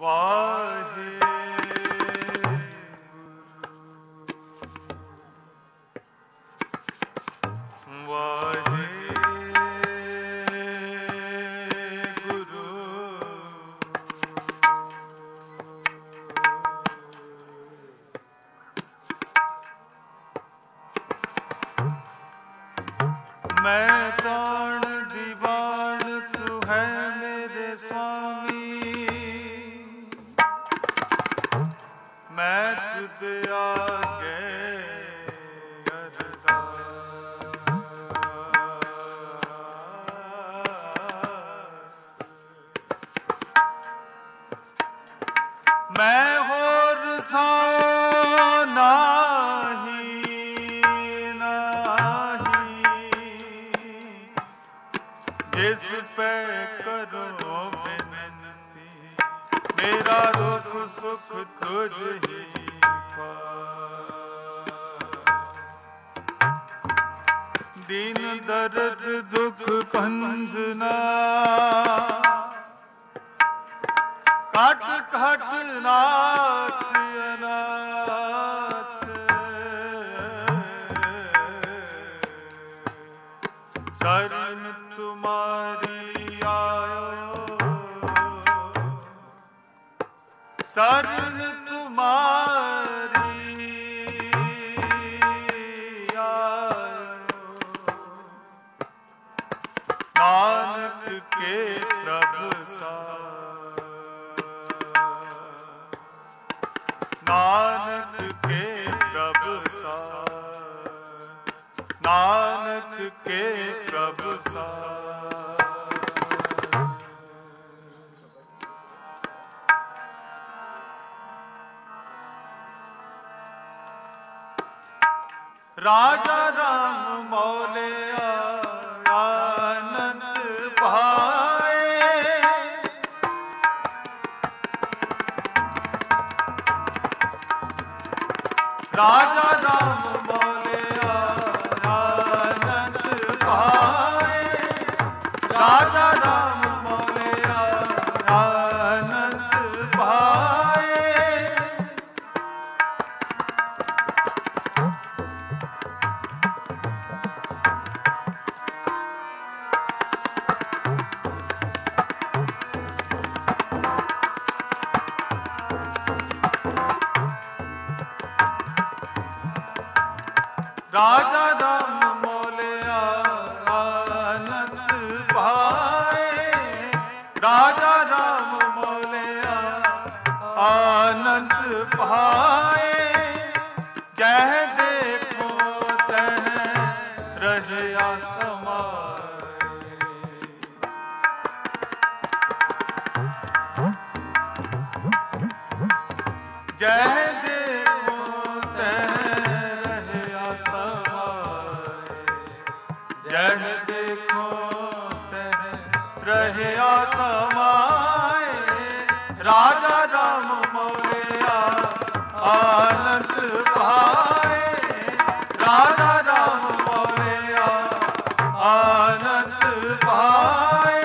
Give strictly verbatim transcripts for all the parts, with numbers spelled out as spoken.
मैं कौन दीवान तू है मेरे स्वामी, मैं तुझ आगे अरदास। मैं होर थां नाही जिस पे करो बिनती, मेरा दुख सुख तुझ ही पास। दीन दर्द दुख भंजना काट काट नाथ अनाथ। शरण तुम्हारी आयो, शरण तुम्हारी आयो। नानक के प्रभु सा, नानक के प्रभु सा, नानक के प्रभु सा। राजा राम मौलिया आनंद पाए, राजा राम मौलिया आनंद पाए, राजा राम मौलिया आनंद पाए। राजा राम मौलिया आनंद पाए, राजा राम मौलिया आनंद पाए। जह देखो तह रहया समाए, जह देखो तह जह देखो तह रहया समाए। राजा राम मौलिया आनंद पाए, राजा राम मौलिया आनंद पाए।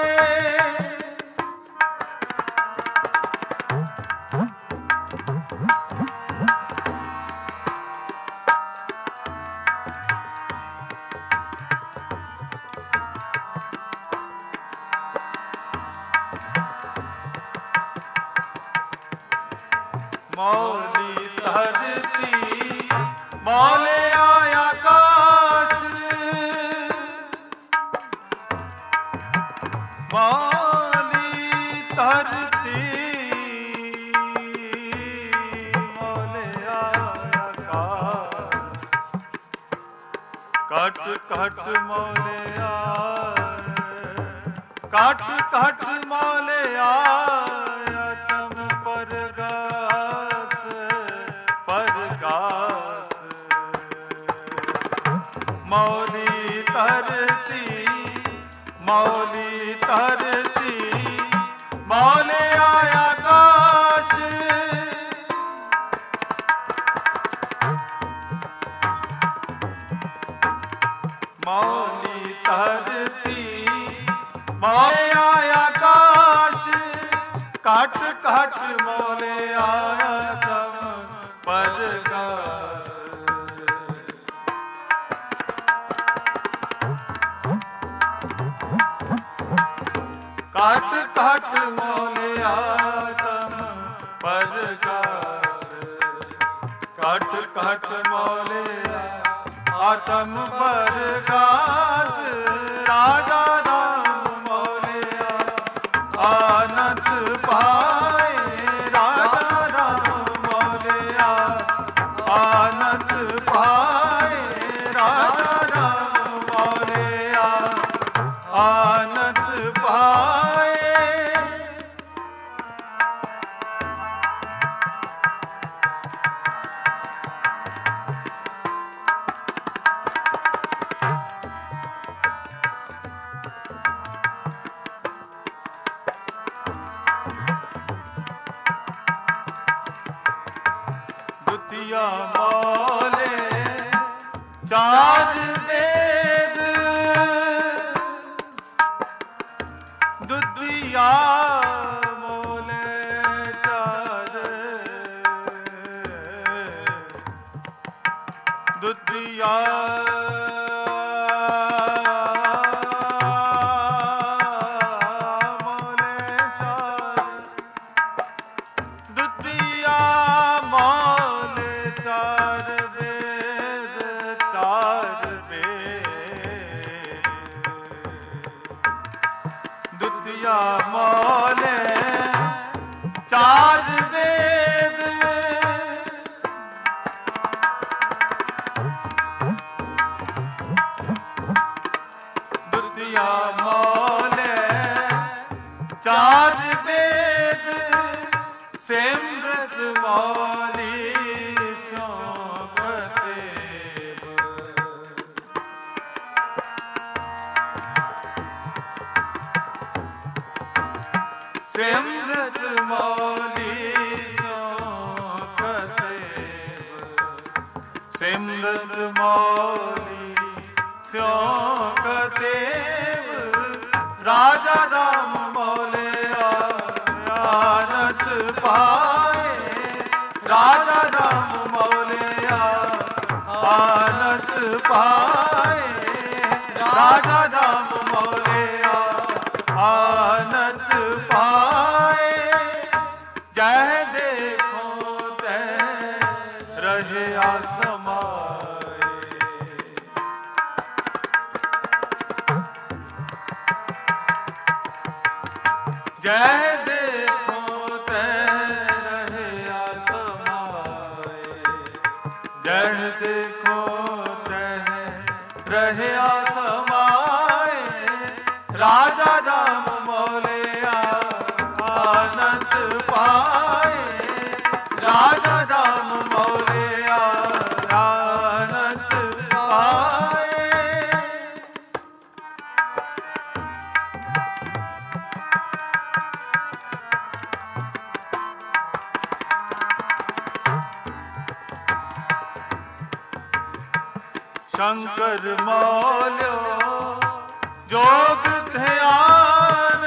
मौली धरती मौलिया आकाश, मौली धरती मौलिया आकाश। कट कट मौलिया, कट कट मौलिया तम परगास परगास। मौली धरती मौली धरती मौलिया आकाश। मौली धरती मौलिया आकाश। ਘਟ ਘਟ ਮੋਲੇ ਆਇਆ ਤਮ ਪਰਗਾਸ। ਘਟ ਘਟ ਮੋਲੇ ਆਇਆ ਤਮ ਪਰਗਾਸ। ਘਟ ਘਟ ਮੋਲੇ ਆਤਮ ਪਰਗਾਸ। ਰਾਜਾ ਰਾਮ ਮੋਲਿਆ ਆਨੰਦ ਪਾਏ। ਰਾਜਾ ਰਾਮ ਮੋਲਿਆ ਆਨੰਦ ਪਾਏ। ਰਾਜਾ ਰਾਮ ਮੋਲਿਆ ਆਨੰਦ ਪਾਏ। ਦੁਤੀਆ ਮੋਲੇ ਚਾਰ ਵੇਦ। ਦੁਤੀਆ ਮੋਲੇ ਚਾਰ। ਦੁਤੀਆ ਮੋਲੇ ਚਾਰ। ਦੁਤੀਆ ਮੋਲੇ ਚਾਰ ਵੇਦ। ਚਾਰ ਵੇਦ। ਦੁਤੀਆ ਮੋਲੇ ਚਾਰ ਵੇਦ। ਦੁਤੀਆ ਮੋਲੇ ਚਾਰ ਵੇਦ। ਸਿਮਰਤ ਮੌਲੀ ਸੋਂਪਤੇ। ਸਿਮਰਤ ਮੌਲੀ ਸੋਂਪਤੇ। ਸਿਮਰਤ ਮੌਲੀ ਸੋਂਪਤੇ। ਰਾਜਾ ਰਾਮ ਮੋਲਿਆ ਆਨੰਦ ਪਾਏ। ਰਾਜਾ ਰਾਮ ਮੋਲਿਆ ਆਨੰਦ ਪਾਏ। ਰਾਜਾ ਰਾਮ ਮੋਲਿਆ ਆਨੰਦ ਪਾਏ। ਜਹ ਦੇਖੋ ਤੈ ਰਹਿਆ ਸਮਾਏ। ਜਹ ਦੇਖੋ ਤੈ ਰਹਿਆ ਸਮਾਏ। ਜਹ ਦੇਖੋ ਤੈ ਰਹਿਆ ਸਮਾਏ। ਰਾਜਾ ਰਾਮ ਮੋਲਿਆ ਆਨੰਦ ਪਾਏ। ਰਾਜਾ ਰਾਮ ਮੋਲਿਆ ਆਨੰਦ ਪਾਏ। ਸ਼ੰਕਰ ਮੋਲਿਓ ਜੋਗ ਧਿਆਨ।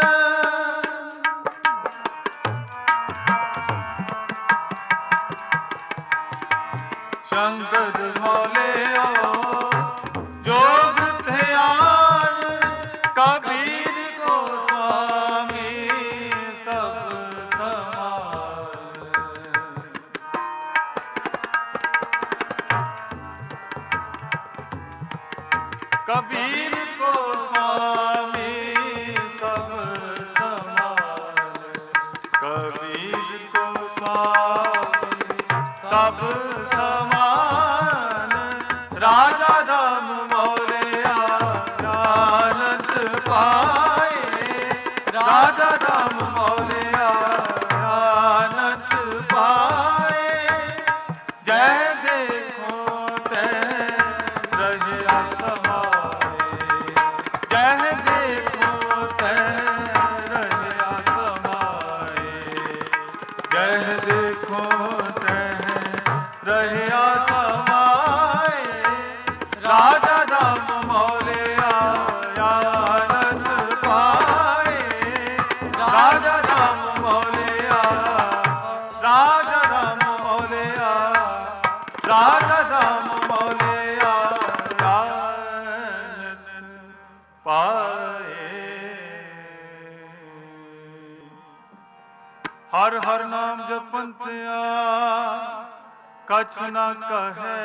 ਸ਼ੰਕਰ ਮੋਲਿਓ ਜੋਗ ਧਿਆਨ। ਕਬੀਰ ਕੋ ਸੁਆਮੀ ਸਭ ਸਮਾਨ। ਕਬੀਰ ਕੋ ਸੁਆਮੀ ਸਭ ਸਮਾਨ। ਕਬੀਰ ਕੋ ਸੁਆਮੀ ਸਭ ਸਮਾਨ। ਰਾਜਾ ਰਾਮ ਮੋਲਿਆ ਆਨੰਦ ਪਾਏ। ਰਾਜਾ ਰਾਮ ਮੋਲਿਆ ਆਨੰਦ ਪਾਏ। ਜਹ ਦੇਖੋ ਤੈ ਰਹਿਆ ਸਮਾਏ। ਜਹ ਦੇਖੋ ਤੈ ਰਹਿਆ ਸਮਾਏ। ਜਹ ਦੇਖੋ ਤੈ ਰਹਿਆ ਸਮਾਏ। ਰਾਜਾ ਰਾਮ ਮੋਲਿਆ ਆਨੰਦ ਪਾਏ। ਰਾਜਾ ਰਾਮ ਮੋਲਿਆ, ਰਾਜਾ ਰਾਮ ਮੋਲਿਆ, ਰਾਜਾ ਰਾਮ ਮੋਲਿਆ, ਰਾਜਨ ਪਾਏ। ਹਰ ਹਰ ਨਾਮ ਜਪੰਤਿਆ ਕਛ ਨਾ ਕਹੈ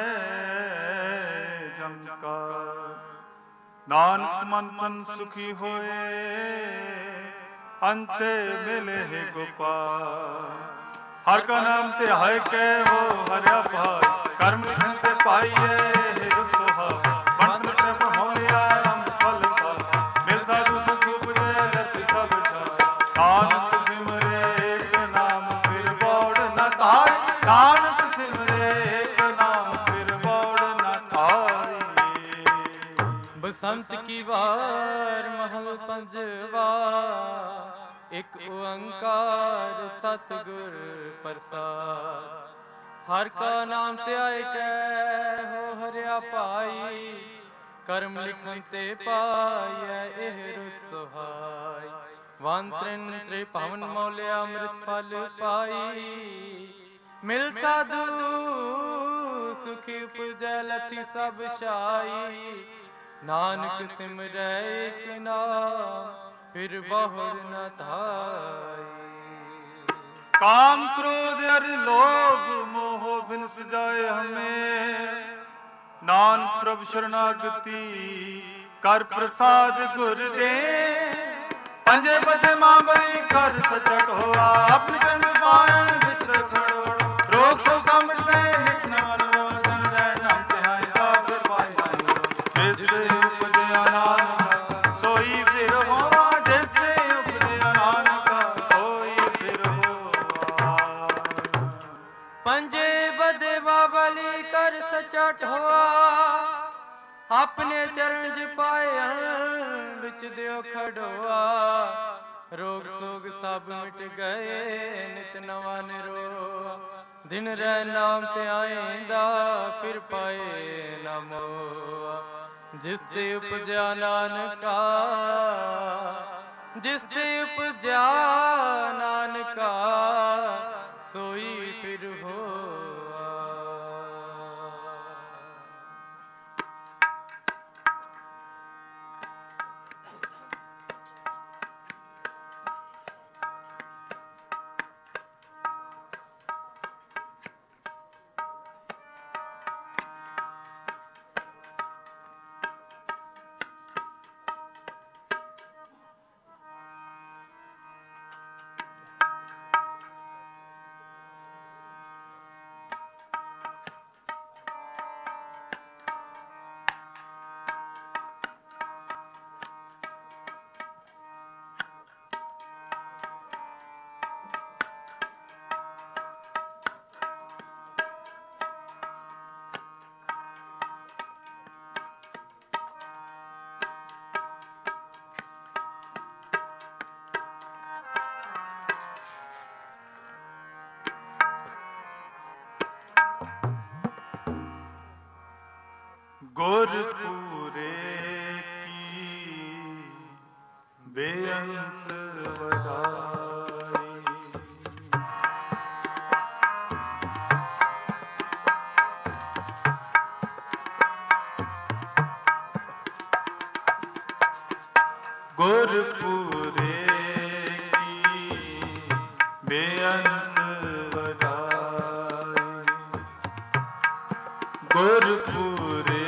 ਜਮਕਾ। ਨਾਨਕ ਮਨ ਮਨ ਸੁਖੀ ਹੋਏ ਅੰਤੇ ਮਿਲੇ ਗੋਪਾਲ। ਹਰ ਕਾ ਨਾਮ ਤੇ ਹੈ ਕੇ ਹੋ ਹਰਿਆ ਭਾਈ, ਕਰਮ ਲਿਖਨ ਤੇ ਪਾਈਏ ਰੁਖ ਸੁਹਾਈ। ਬੰਤ ਤੇ ਹੋਇਆ ਅੰਤ ਫਲ ਪਾਇਆ, ਮਿਲ ਸਾਧੂ ਸੁਖ ਉਪਜੈ ਲਖਿ ਸਭ ਛਾਇਆ। ਨਾਨਕ ਸਿਮਰੇ ਏਕ ਨਾਮ ਫਿਰ ਬੌੜ ਨ ਧਾਈ, ਨਾਨਕ ਸਿਮਰੇ ਏਕ ਨਾਮ ਫਿਰ ਬੌੜ ਨ ਧਾਈ। ਬਸੰਤ ਕੀ ਵਾਰ ਮਹਲ ਪੰਜਵਾ, ਇਕ ਓੰਕਾਰ ਸਤਿਗੁਰ ਪ੍ਰਸਾਦ। ਹਰ ਕਾ ਨਾਮ ਧਿਆਇ ਕੈ ਹੋ ਹਰਿਆ ਭਾਈ, ਕਰਮ ਲਿਖਨ ਤੇ ਪਾਈਐ ਇਹ ਰੁਤ ਸੁਹਾਈ। ਵਨ ਤ੍ਰਿਨ ਤ੍ਰਿਭਵਨ ਮੌਲਿਆ ਅੰਮ੍ਰਿਤ ਫਲ ਪਾਈ, ਮਿਲ ਸਾਧੂ ਸੁਖੀ ਉਪਜੈ ਲਥੀ ਸਭ ਛਾਈ। ਨਾਨਕ ਸਿਮਰੈ ਏਕ ਨਾਮ ਫਿਰ ਬਹੁੜ ਨ ਧਾਈ। ਕਾਮ ਕ੍ਰੋਧ ਅਰ ਲੋਭ ਮੋਹ ਬਿਨ ਸਜਾਏ ਹਮੇ, ਨਾਨਕ ਪ੍ਰਭ ਸ਼ਰਨਾਗਤੀ ਕਰ ਪ੍ਰਸਾਦ ਗੁਰ ਦੇ। ਪੰਜੇ ਪਤੇ ਮਾਂ ਬਲੀ ਕਰ ਸਚਟ ਹੋਆ, ਆਪਨ ਚਰਨ ਪਾਇਣ ਵਿੱਚ ਰਖੜੋ। ਰੋਗ ਸੋ ਸਮਝ ਗਏ ਨਿਤ ਨਵਨ ਰਵਨ ਰਹਿਣ ਨਾਮ ਧਿਆਇ ਜਾ ਫਿਰ ਪਾਈ ਪਾਈ। ਜਿਸ ਦੇ ਉਪਜਿਆ ਨਾਨਕ ਸੋਈ ਫਿਰ ਹੋਆ, ਜਿਸ ਦੇ ਉਪਜਿਆ ਨਾਨਕ ਸੋਈ ਫਿਰ ਹੋਆ। ਪੰਜੇ ਬਦੇ ਬਾਬਲੀ ਕਰ ਸਚਟ ਹੋਆ, ਆਪਣੇ ਚਰਨ ਜ ਪਾਇਆ ਵਿੱਚ ਦਿਓ ਖੜੋਆ। ਰੋਗ ਸੋਗ ਸਭ ਮਿਟ ਗਏ ਨਿਤ ਨਵਾਂ ਨਿਰੋਆ। ਦਿਨ ਰਹਿ ਨਾਮ ਤੇ ਆਇਂਦਾ ਫਿਰ ਪਾਏ ਨਾ ਮੋਆ। ਜਿਸ ਤੇ ਉਪਜਿਆ ਨਾਨਕਾ, ਜਿਸ ਤੇ ਉਪਜਿਆ ਨਾਨਕਾ ਸੋਈ ਫਿਰ ਹੋਆ। ਗੁਰਪੂਰੇ ਕੀ ਬੇਅੰਤ ਵਡਾਈ। ਗੁਰਪੂਰੇ ਕੀ ਬੇਅੰਤ ਵਡਾਈ। ਗੁਰਪੂਰੇ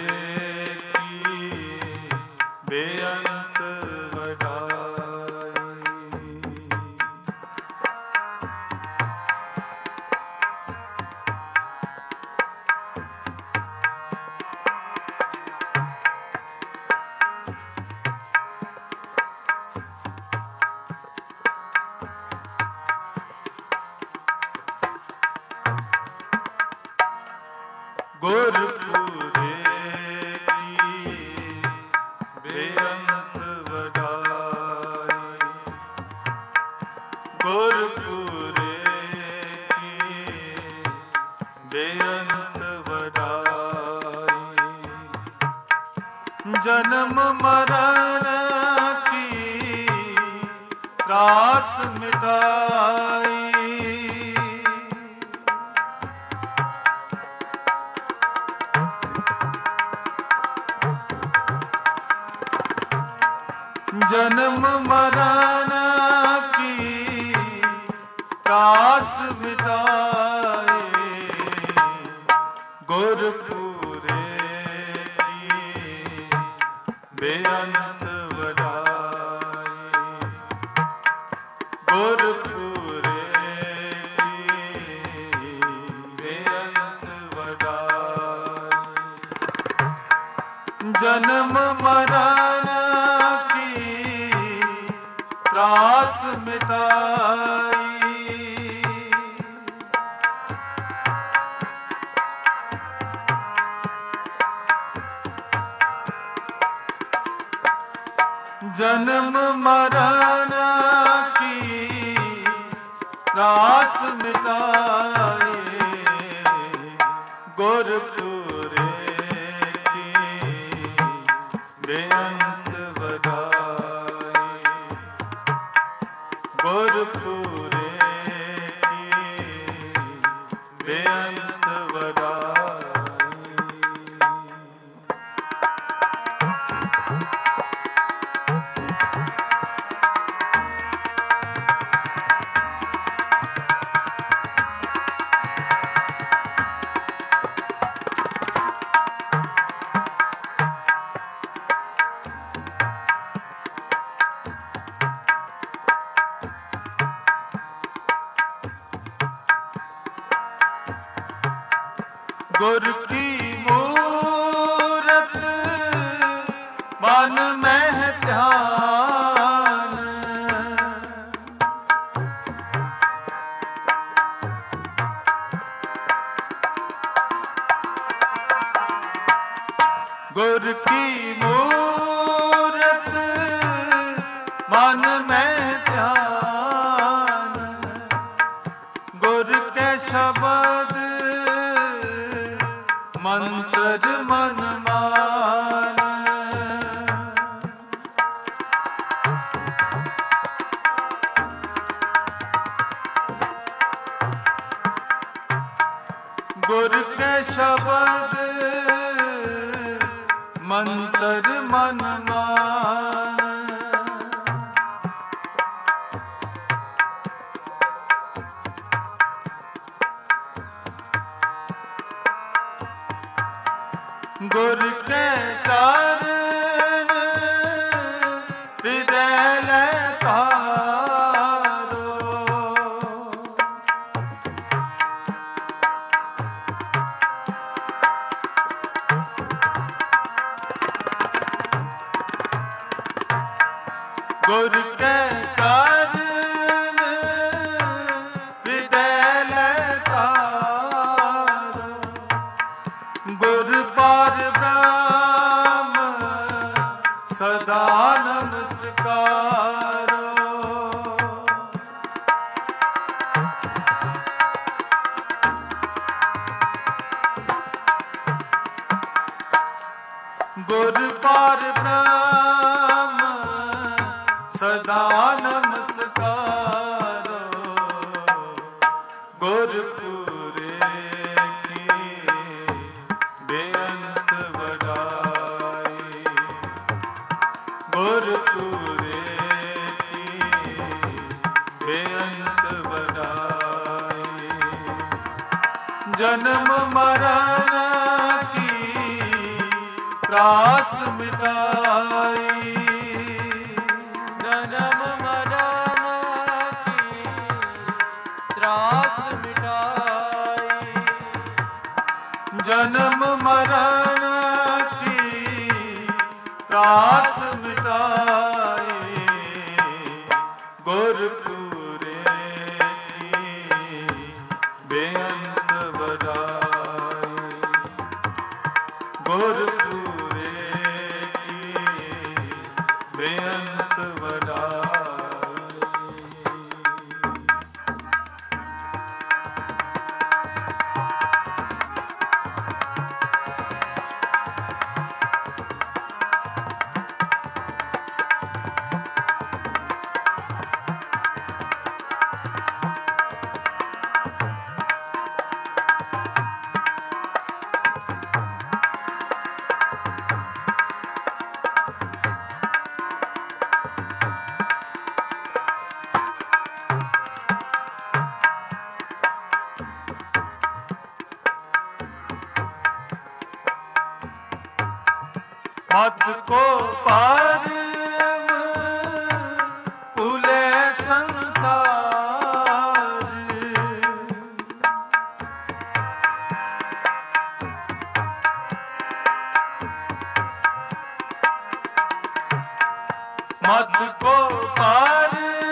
ਬੇਅੰਤ ਵਡਾਈ। ਗੁਰਪੂਰੇ ਕੀ ਬੇਅੰਤ ਵਡਾਈ। ਗੁਰਪੂਰੇ ਕੀ ਬੇਅੰਤ ਵਡਾਈ। ਜਨਮ ਮਰਨ ਕੀ त्रास मिटाई। जन्म मरण की त्रास मिटाए, गुरपुरे की बेअंत वडाई। गुरपुरे की बेअंत वडाई। जन्म मरण त्रास मिटाई। जन्म मरण की त्रास मिटाए, गुरपुरे की बेअंत वडाई। गुरपुरे की बेअंत वडाई। गुर की मूरत मन में ध्यान। गुर की मूरत मन में ध्यान। गुर के शब्द मंत्र मन मान। गुर के शब्द मंत्र मन मान। गुर के चरण हृदय लतारो। गुर के चरण हृदय लतारो। गुर पार ब्रह्म सदा नमस्कारो। गुर पार ब्रह्म सदा नमस्कारो। गुरपुरे की बेअंत वडाई। गुरपुरे की बेअंत वडाई। जन्म मरण की त्रास मिटाई। जन्म मरण की त्रास मिटाई। जन्म मरण की त्रास मिटाई। गुरपुरे की बेअंत वडाई। गुरपुरे की बेअंत वडाई। मत को पार भूले संसार, मत को पार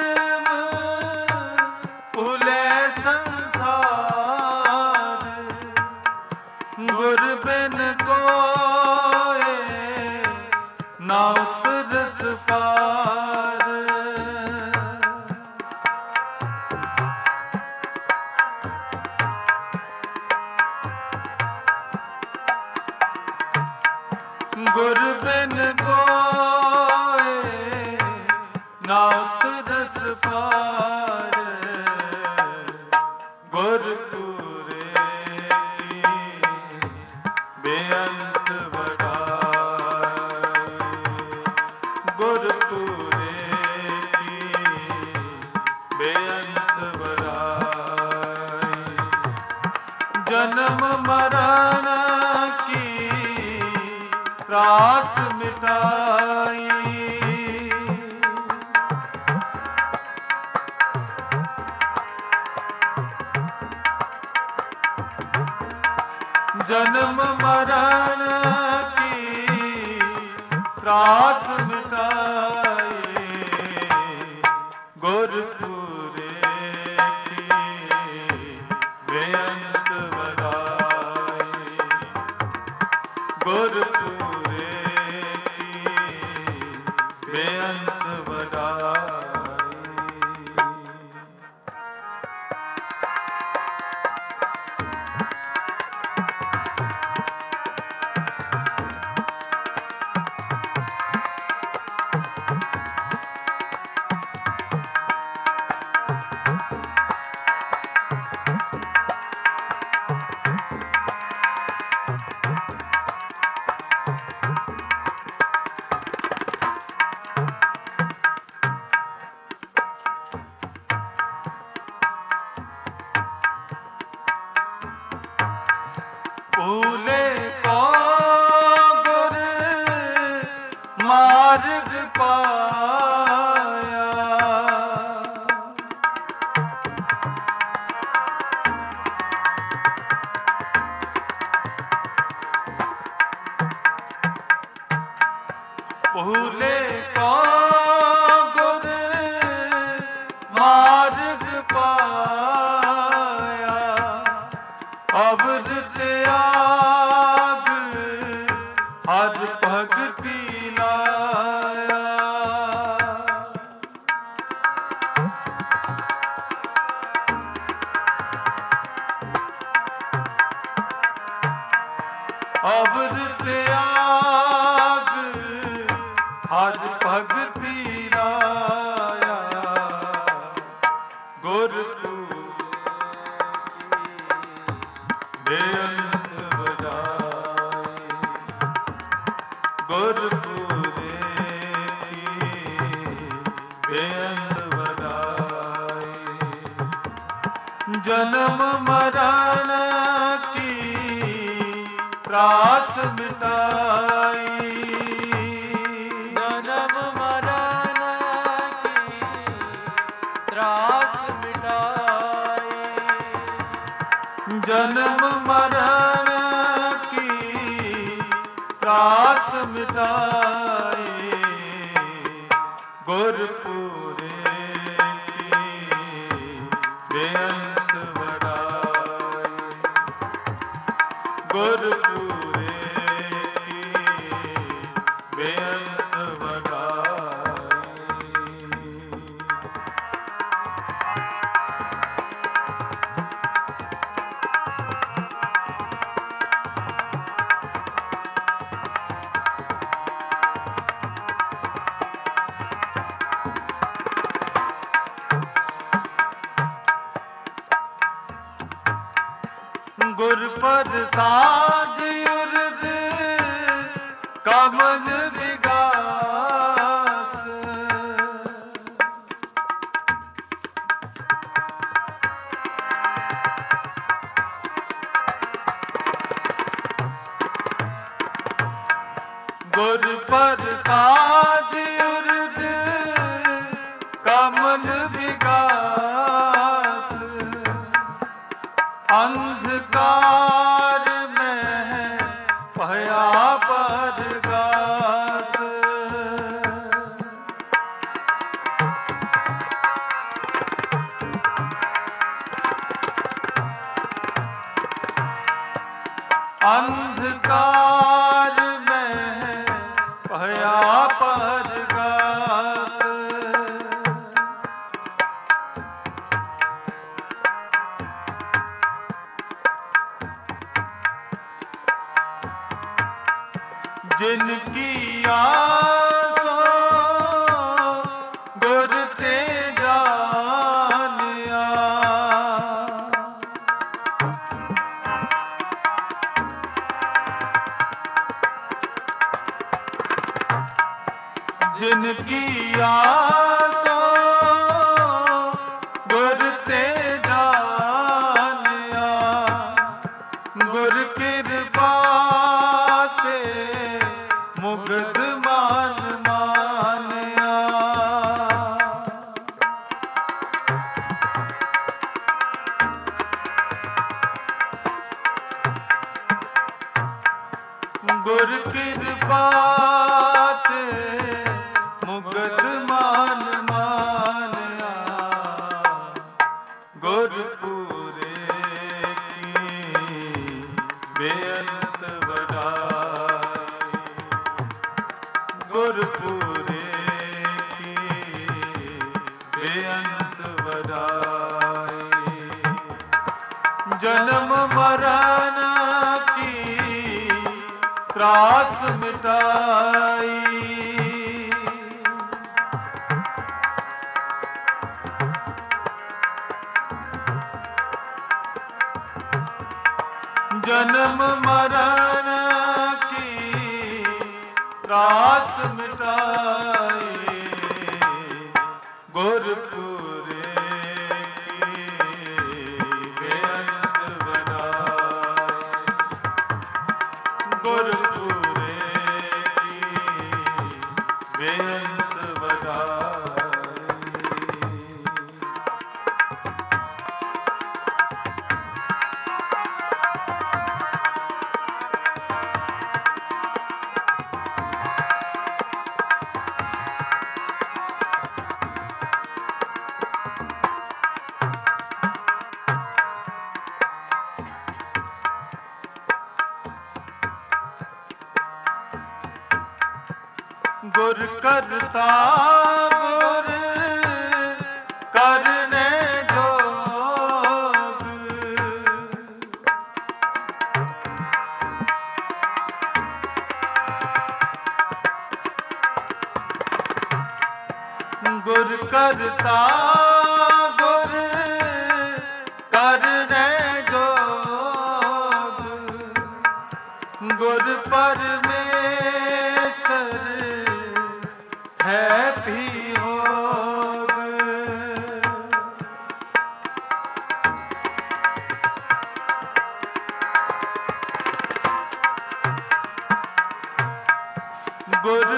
भूले संसार, गुर बिन कोय ना उतरस पार। गुर बिन कोय ना उतरस पार, गुर पूरे की बेअंत बड़ाई, गुर पूरे की बेअंत बड़ाई। जन्म मरण की त्रास मिटाई, जन्म मरण की त्रास मिटाई, गुर पूरे की बेअंत बड़ाई, गुर पूरे की बेअंत बड़ाई। भूले को गुर मार्ग पाया, भूले को गुर मार्ग पाया, अवर त्याग हर भगति लाया, अवर त्याग हर भगति लाया, गुर बेअंत बड़ाई, गुर पूरे की बेअंत बड़ाई। जन्म मरण की त्रास मिटाई, जन्म मरण की त्रास मिटाई, जन्म मरण की त्रास मिटाई, गुर पूरे की बेअंत बड़ाई, गुर पूरे की बेअंत बड़ाई। गुर प्रसाद उर्द कमल विगास, गुर प्रसाद उर्द कमल विगास अंधकार में भया परगास अंधकार में भया परगास जिनकी आसों गुर ते जानिया जिनकी आसों गुर ते जानिया गुर कृपा ते मुग्ध मान मानिया गुर कृपा ते मुग्ध मान मानिया गुरपुरे की बेअंत बड़ाई गुरपुरे की बेअंत बड़ाई जन्म मरण की त्रास मिटाई जन्म मरण की त्रास मिटाई गुरपुरे की बेअंत बड़ाई गुरपुरे की बेअंत बड़ाई गुर करता गुर करने जोग गुर करता गुर करने जोग गुर परमेश्वर है भी होग गुर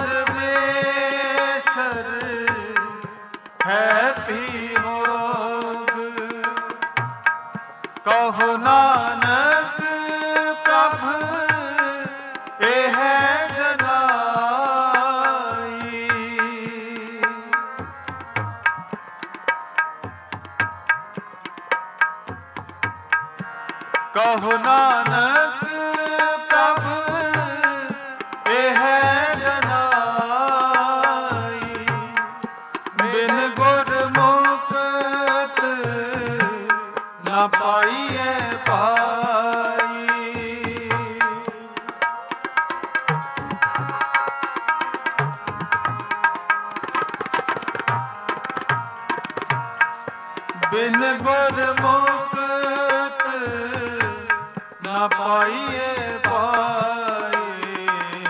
परमेश्वर है भी होग कहो नानक प्रभु ए है जनाई कहो नानक प्रभु ए है जनाई बिन गुर मुक्त न पाइए पाई बिन गुर मुक्त न पाइए पाए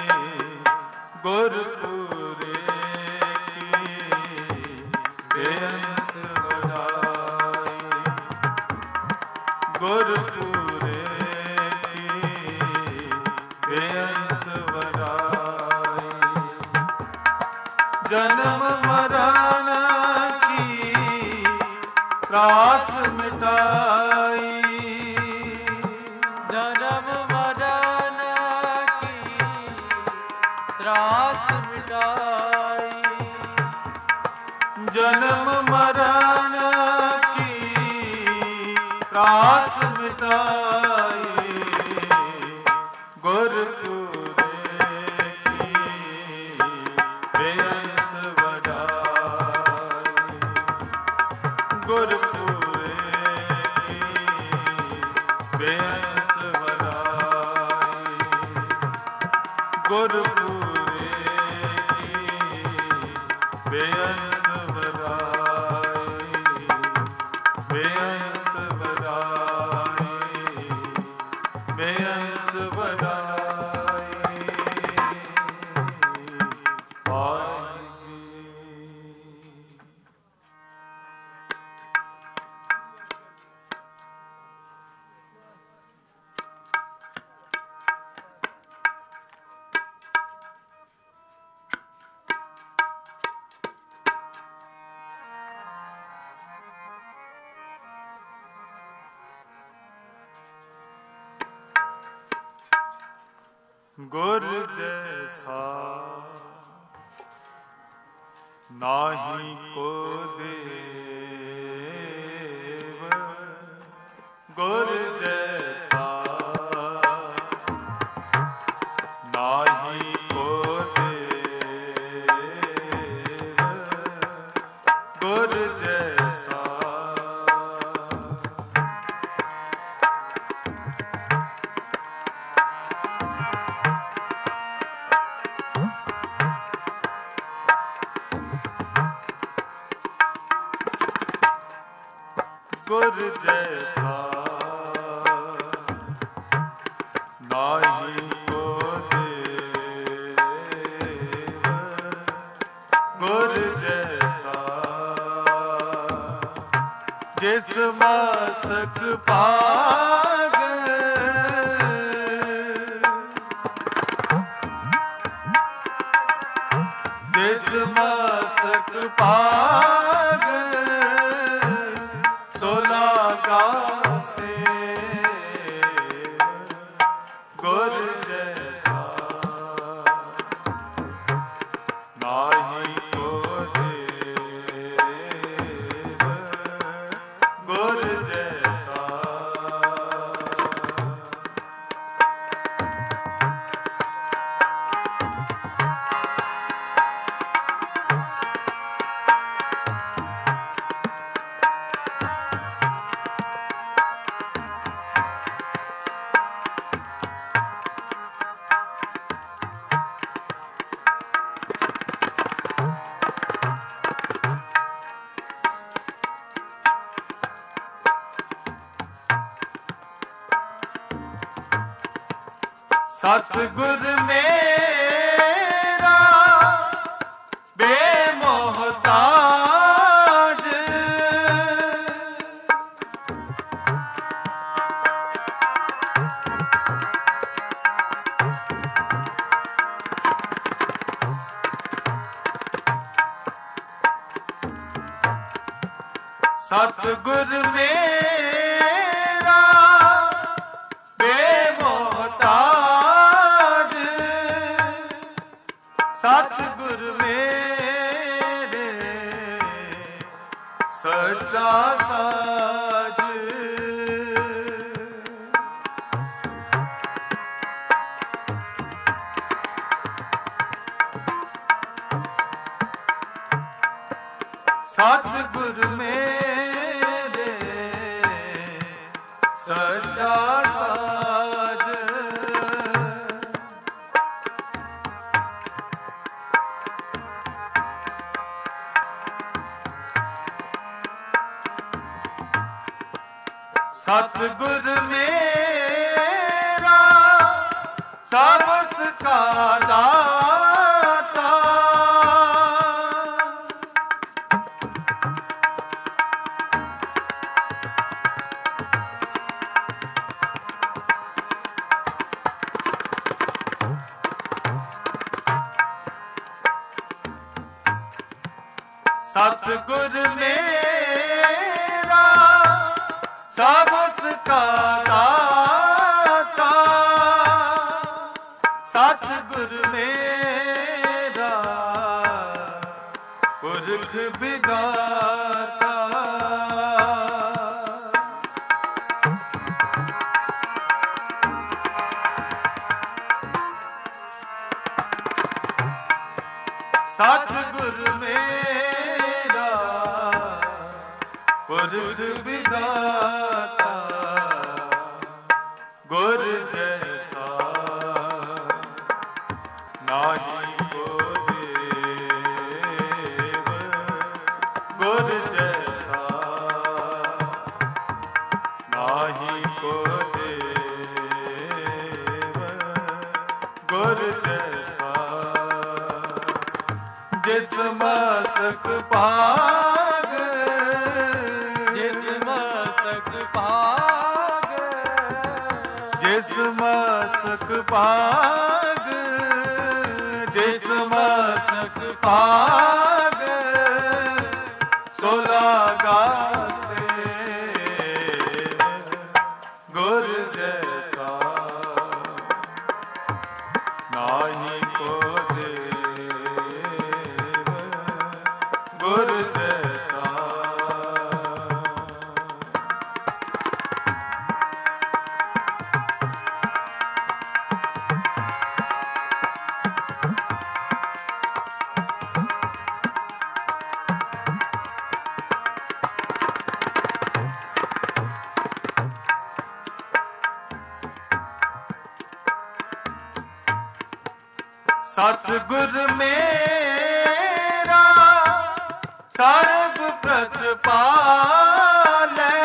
गुरपुरे की बेअंत बड़ाई गुरपुरे की बेअंत बड़ाई जन्म मरण की त्रास मिटाई, जन्म मरण की त्रास मिटाई, जन्म मरण की त्रास मिटाई, गुरपुरे की बेअंत बड़ाई, गुरपुरे की बेअंत बड़ाई, गुरपुरे की बेअंत बड़ाई, बेअंत बड़ाई, बेअंत बड़ाई। पाल जी गुर जैसा नाही को देव, गुर जैसा नाही को देव, गुर जैसा गुर जैसा नाही को देव, गुर जैसा जिस मस्तक पाग, जिस मस्तक पाग सोलागा से, गुर जैसा नाही को देव, गुर जैसा सतगुर मेरा बेमोहताज, सतगुर मेरा बेमोहताज, सतगुर मेरे सच्चा साज, सतगुर मेरे सच्चा साज, सतगुर मेरा सबस का दाता, सतगुर मेरा सब उसका दाता, सतगुर मेरा पुरख विधाता। सतगुर मेरा पुरख विधाता, गुर जैसा नाहि को देव, गुर जैसा नाहि को देव, गुर जैसा जिस मस्तक भाग, जिस मस्तक भाग, जिस मस्तक भाग, जिस मस्तक भाग, सो लागा से गुर जैसा नाहि को देव, गुर जैसा। सतगुर मेरा सर्व प्रतिपालै,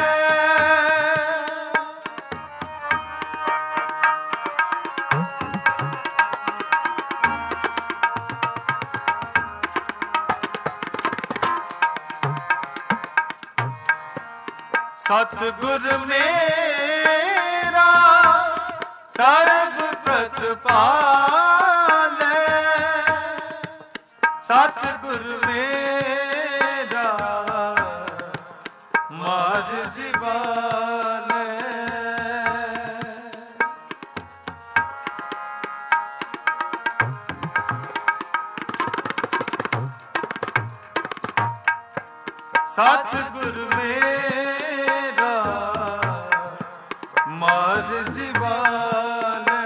सतगुर मेरा सर्व प्रतिपालै, सतगुर मेरा मार जीवालै। सतगुर मेरा मार जीवालै,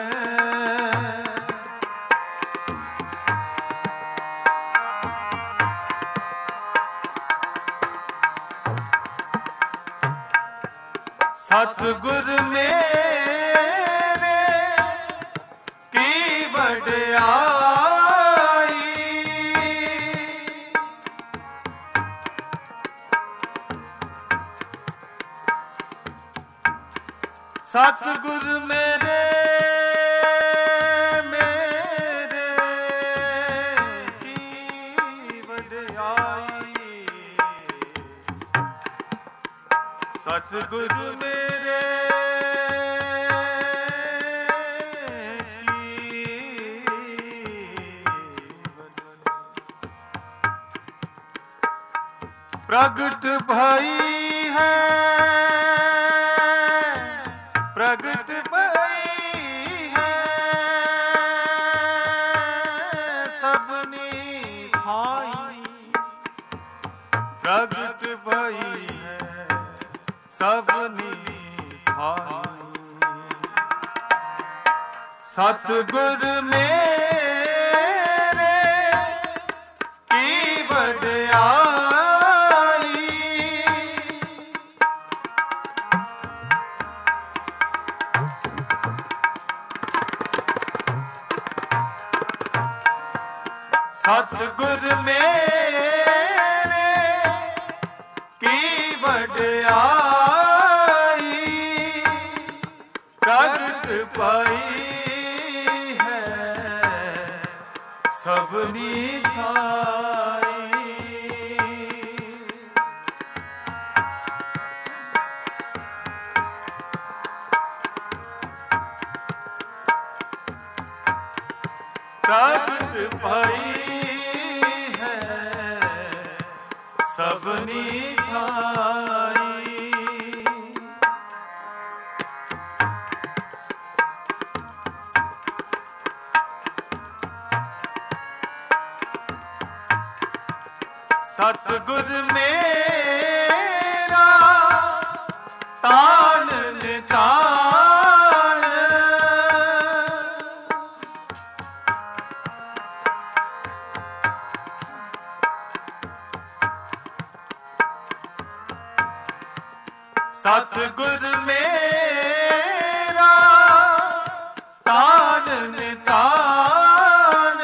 सतगुर मेरे की वड्याई, सतगुर मेरे मेरे की वड्याई, सतगुर मेरे की प्रगट भई है, प्रगट भई है सबनी भाई, प्रगट भई है सबनी भाई। सतगुर मेरे की वड्याई, सतगुर मेरे की वड्याई, प्रगट पाई है सबनी छाई। प्रगट पाई है ਸਭਨੀ ਥਾਈ। ਸਤਿਗੁਰ ਮੇਰਾ ਤਾਣ ਨਿਤਾਣ, ਸਤਿਗੁਰ ਮੇਰਾ ਤਾਣ ਨਿਤਾਣ,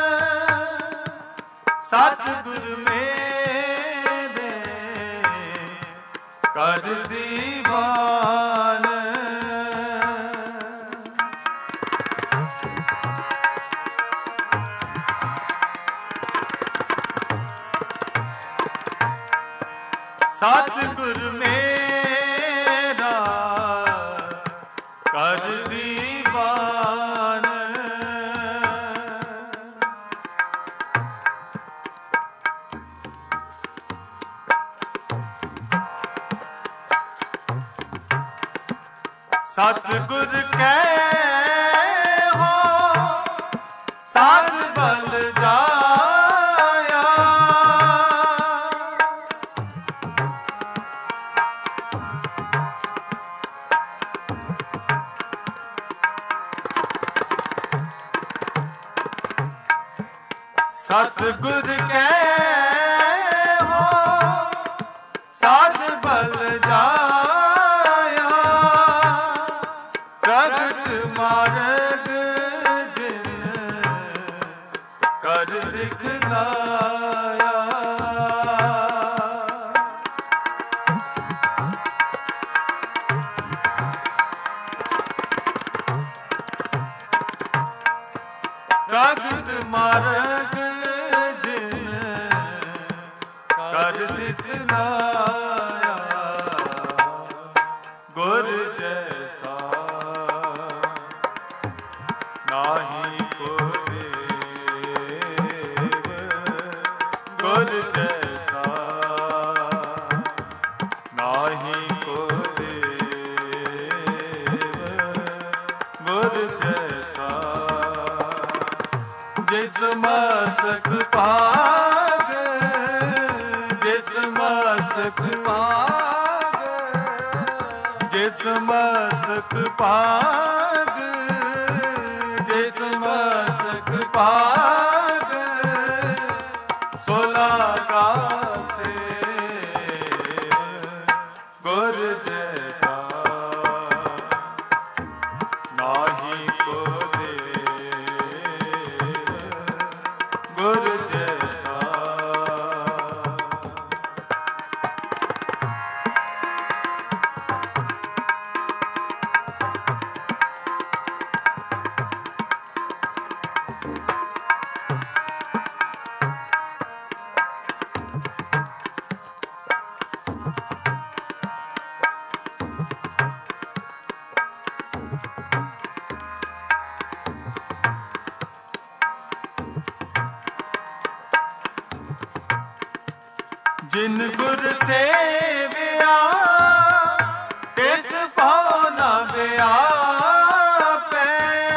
ਸਤਿਗੁਰ ਮੇਰੇ ਕਰ ਦੀਵਾਨ। ਸਤਿਗੁਰ ਮੇਰਾ ਕਰ ਦੀਵਾਨ। ਸਤਿਗੁਰ ਕੈ ਹੋ ਸਾਧ ਬਲ ਜਾਇਆ, ਸਤਿਗੁਰ ਕੈ ਹੋ ਸਾਧ ਬਲ ਜਾਇਆ, ਪ੍ਰਗਟ ਮਾਰਗ ਜਿਨ ਕਰ ਦਿਖਲਾਇਆ। ਪ੍ਰਗਟ ਮਾਰਗ ਜਿਨ ਕਰ ਦਿਖਲਾਇਆ, ਗੁਰ ਜੈਸਾ ਨਾਹੀ ਕੋ ਦੇਵ, ਗੁਰ ਜੈਸਾ ਨਾਹੀ ਕੋ ਦੇਵ, ਗੁਰ ਜੈਸਾ। ਜਿਸ ਮਸਤਕ ਭਾਗ, ਜਿਸ ਮਸਤਕ ਭਾਗ, ਜਿਸ ਮਸਤਕ ਭਾਗ, ਜਿਸ ਮਸਤਕ ਭਾਗ, ਸੋ ਲਾਗਾ ਸੇਵ, ਗੁਰ ਜੈਸਾ ਨਾਹੀ ਕੋ ਦੇਵ, ਗੁਰ ਜੈਸਾ। ਜਿਨ ਗੁਰ ਸੇਵਿਆ ਤਿਸ ਭਾਉ ਨ ਵਿਆਪੈ,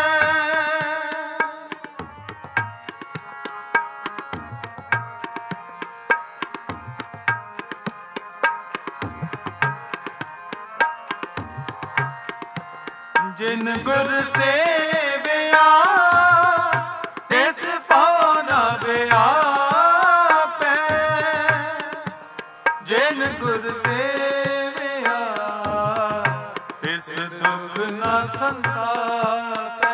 ਜਿਨ ਗੁਰ ਸੇਵਿਆ ਤਿਸ ਭਾਉ ਨ ਵਿਆਪੈ, ਜਿਨ ਗੁਰ ਸੇਵਿਆ ਤਿਸ ਦੁਖ ਨ ਸੰਤਾਪੈ।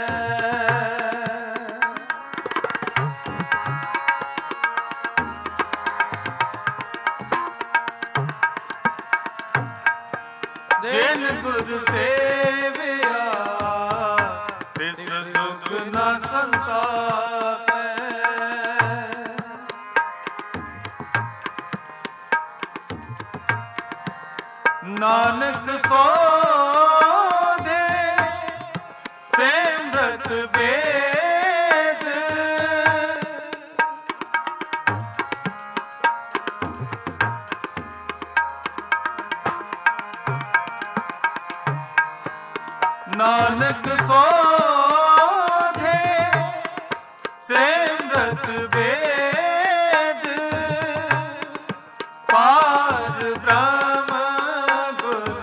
ਜਿਨ ਗੁਰ ਸੇਵਿਆ ਤਿਸ ਦੁਖ ਨ ਸੰਤਾਪੈ। ਨਾਨਕ ਸੋਧੇ ਸਿਮਰਤ ਵੇਦ, ਨਾਨਕ ਸੋਧੇ ਸਿਮਰਤ ਵੇਦ ਪਾਰ ਬ੍ਰਹਮ ਗੁਰ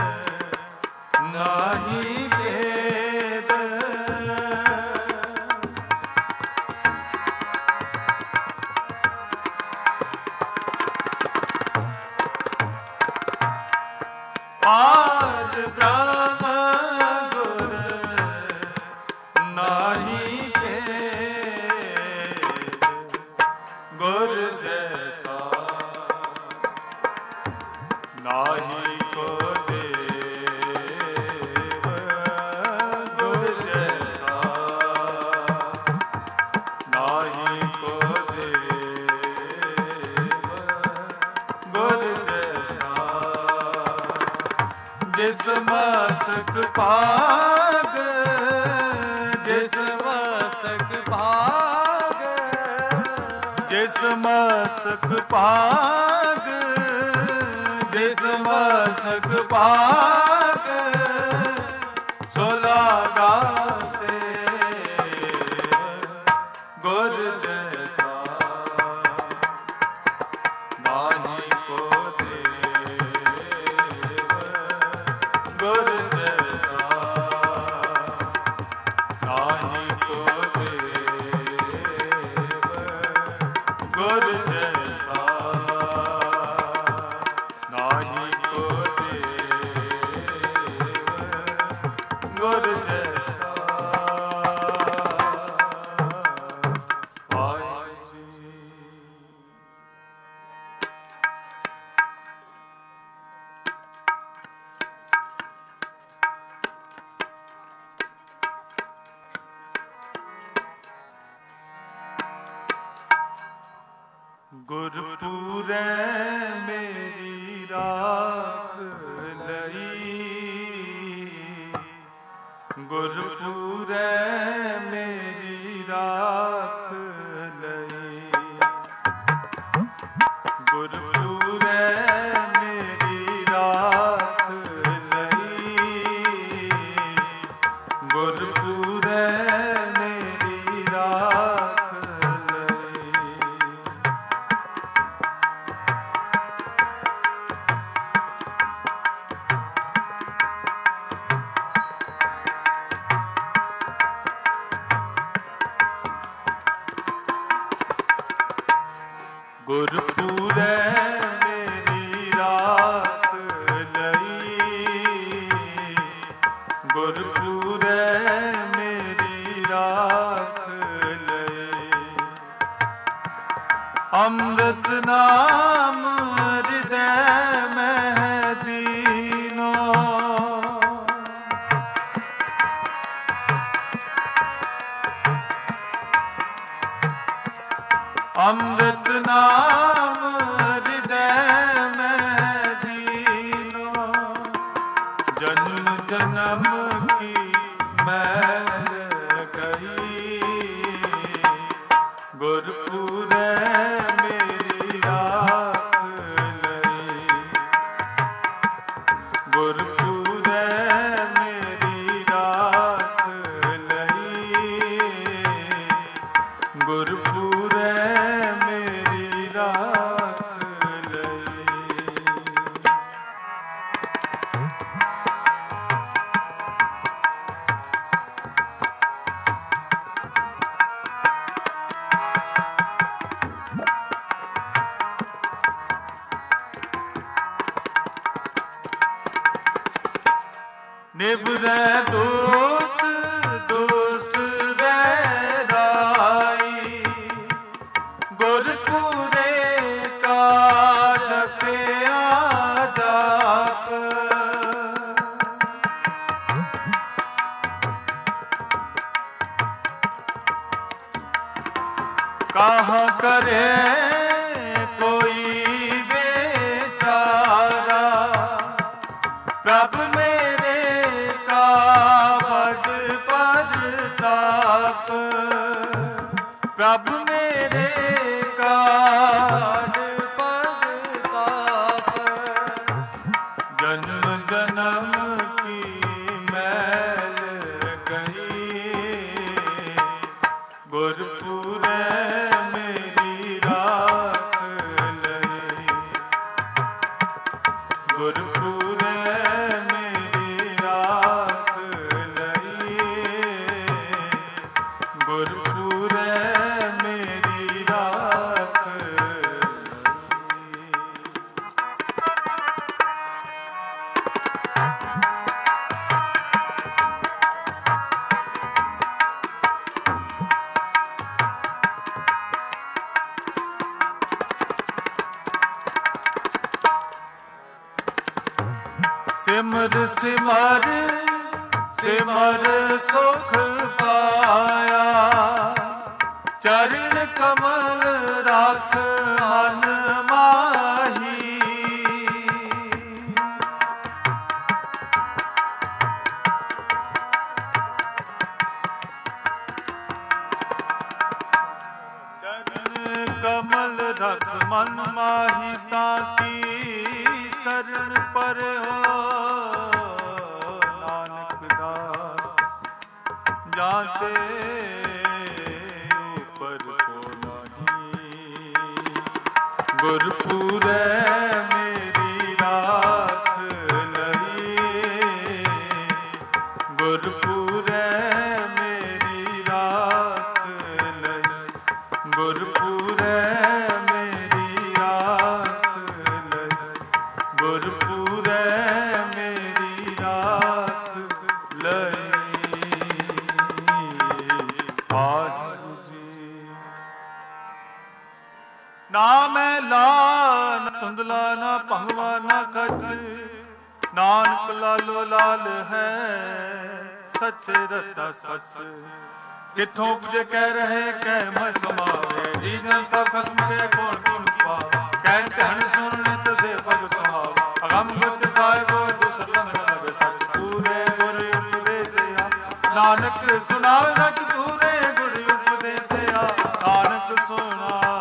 ਨਾਹੀ ਭੇਦ। ਪਾਰ ਬ੍ਰਹਮ ਗੁਰ ਨਾਹੀ ਭੇਦ। ਗੁਰ ਜੈਸਾ ਨਾਹੀ ਕੋ ਦੇਵ। ਗੁਰ ਜੈਸਾ ਨਾਹੀ ਕੋ ਦੇਵ। ਗੁਰ ਜੈਸਾ ਜਿਸ ਮਸਤਕ ਭਾਗ। ਜਿਸ ਮਸਤਕ ਭਾਗ। ਜਿਸ ਮਸਤਕ ਭਾਗ। ਜਿਸ ਮਸਤਕ ਭਾਗ ਸੋ ਲਾਗਾ ਸੇ। ਗੁਰ ਜੈਸਾ ਨਾਹੀ ਕੋ ਦੇਵ। ਗੁਰ ਜੈਸਾ ਨਾਹੀ ਕੋ ਦੇਵ। ਗੁਰ ਜੈਸਾ ਨਾਹੀ ਕੋ ਦੇਵ। ਗੁਰ ਜੈਸਾ। ਵਾਹਿਗੁਰੂ ਜੀ। ਗੁਰਪੂਰੈ ਮੇਰੀ ਰਾਖ ਲਈ। ਗੁਰਪੂਰੈ ਮੇਰੀ ਰਾਖ ਲਈ। ਗੁਰਪੂਰੈ ਮੇਰੀ ਰਾਖ ਲਈ। ਗੁਰਪੂਰੈ ਮੇਰੀ ਰਾਖ ਲਈ। ਗੁਰਪੂਰੈ ਮੇਰੀ ਰਾਖ ਲਈ। ਗੁਰਪੂਰੈ ਮੇਰੀ ਰਾਖ ਲਈ। ਅੰਮ੍ਰਿਤ ਨਾਮ ਹਿਰਦੈ ਮਹਿ ਦੀਨੋ। ਅੰਮ੍ਰਿਤ ਨਾਮ ਹਿਰਦੈ ਮਹਿ ਦੀਨੋ। ਜਨਮ ਜਨਮ ਕੀ ਮੈਲ ਗਈ। ਗੁਰਪੂਰੈ ਮੇਰੀ ਰਾਖ ਲਈ। ਗੁਰਪੂਰੈ ਮੇਰੀ ਰਾਖ ਲਈ। ਗੁਰਪੂਰੈ ਮੇਰੀ ਰਾਖ ਲਈ। ਨਿਬਰੈ ਦੂਤ ਦੁਸ਼ਟ ਵੈਰਾਈ। ਗੁਰਪੂਰੇ ਕਾ ਜਪਿਆ ਜਾਪ। ਕਹਾਂ ਕਰੇ ਕੋਈ ਵਿਚਾਰਾ। ਪ੍ਰਭ ਮੇਰੇ ਕਾ ਵੱਡ ਪ੍ਰਤਾਪ। ਪ੍ਰਭ ਮੇਰੇ ਕਾ ਵੱਡ ਪ੍ਰਤਾਪ। ਜਨਮ ਜਨਮ ਕੀ ਮੈਂ ਸਿਮਰ ਸਿਮਰ ਸਿਮਰ ਸੁਖ ਪਾਇਆ, ਚਰਨ ਕਮਲ ਰੱਖ ਮਨ ਮਾਹੀ। ਚਰਨ ਕਮਲ ਰੱਖ ਮਨ ਮਾਹੀ, ਤਾਂ ਕੀ ਸਰਨ ਪਰਿਓ ਨਾਨਕ ਦਾਸ ਜਾਂਤੇ ਪਰ ਕੋ ਨਹੀਂ। ਗੁਰਪੂਰੈ ਮੇਰੀ ਰਾਖ ਲਈ, ਗੁਰਪੂਰੈ ਮੇਰੀ ਰਾਖ ਲਈ, ਗੁਰਪੂਰੈ ਮੇਰੀ ਰਾਖ ਲਈ, ਗੁਰਪੂਰੈ ਮੇਰੀ ਰਾਖ ਲਈ। ਵਾਹਿਗੁਰੂ ਜੀ। ਨਾ ਮੈਂ ਲਾ ਨਾ ਧੁੰਦਲਾ, ਨਾ ਭੰਗਵਾ ਨਾ ਕੱਚ, ਨਾਨਕ ਲਾਲੋ ਲਾਲ ਹੈ ਸੱਚੇ ਰਤਾ ਸੱਚ। ਕਿੱਥੋਂ ਉਪਜੇ ਕਹਿ ਰਹੇ ਕਹਿ ਮੈਂ ਸਮਾਵੇ, ਜੀ ਜਨ ਸਭ ਖਸਮ ਕੇ ਕੋਣ ਕੋਣ ਪਾਵੇ। ਕਹਿਣ ਧਿਆਨ ਸੁਣਨੇ ਤਸੇ ਪਗ ਸੁਹਾਵ, ਅਗੰਮ ਗੁਚ ਸਾਹਿਬੋ ਦੁਸਰ ਲੰਗ ਲਗੇ ਸਚ। ਪੂਰੇ ਗੁਰ ਉਪਦੇਸਿਆ ਨਾਨਕ ਸੁਣਾਵੇ ਸਚ, ਪੂਰੇ ਗੁਰ ਉਪਦੇਸਿਆ ਨਾਨਕ ਸੁਣਾਵੇ।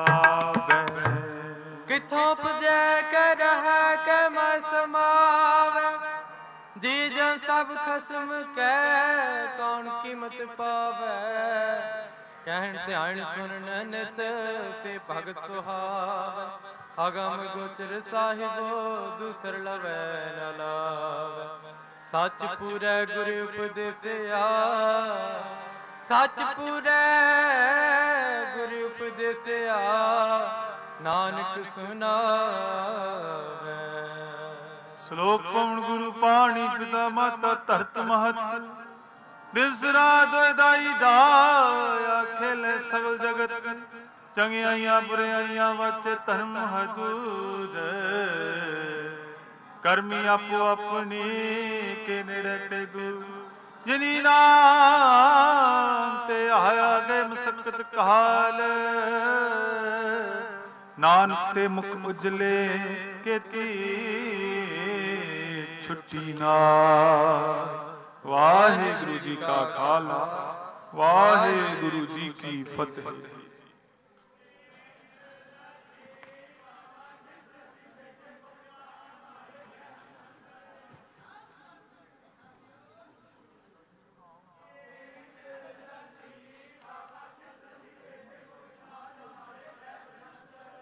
ਕਿੱਥੋਂ ਉਪਜੈ ਕਹਿ ਰਹਿ ਕਹਿ ਮੈਂ ਸਮਾਵੇ, ਜੀ ਜਨ ਸਭ ਖਸਮ ਕੈ ਕੌਣ ਕੀਮਤ ਪਾਵੈ। ਕਹਿਣ ਧਿਆਨ ਸੁਣਨ ਨਿਤ ਸੇ ਭਗਤ ਸੁਹਾਵੈ, ਅਗਮ ਗੋਚਰ ਸਾਹਿਬੋ ਦੂਸਰ ਲਵੈ ਨ ਲਾਵੈ। ਸੱਚ ਪੂਰੈ ਗੁਰ ਉਪਦੇਸਿਆ, ਸੱਚ ਪੂਰੈ ਗੁਰ ਉਪਦੇਸਿਆ ਨਾਨਕ ਸੁਣਾਵੈ। ਸ਼ਲੋਕ ਪਵਨ ਗੁਰੂ ਪਾਣੀ ਪਿਤਾ ਮਾਤਾ ਧਰਤ ਮਹਤ, ਦਿਵਸ ਰਾਤ ਦਾਈ ਦਾਇਆ ਖੇਲੇ ਸਗਲ ਜਗਤ। ਚੰਗਿਆਈਆਂ ਬੁਰਿਆਈਆਂ ਵਾਚੇ ਧਰਮ ਹਦੂਰ, ਕਰਮੀ ਆਪੋ ਆਪਣੀ ਕੇ ਨੇੜੇ ਕੇ ਦੂਰ। ਜਿਨੀ ਨਾਮ ਤੇ ਆਇਆ ਗਏ ਮਸਕਤ ਕਾਲ, ਨਾਨਕ ਤੇ ਮੁਖ ਉਜਲੇ ਕੀਤੀ ਛੁੱਟੀ ਨਾਲ। ਵਾਹਿਗੁਰੂ ਜੀ ਕਾ ਖਾਲਸਾ, ਵਾਹਿਗੁਰੂ ਜੀ ਕੀ ਫਤਿਹ।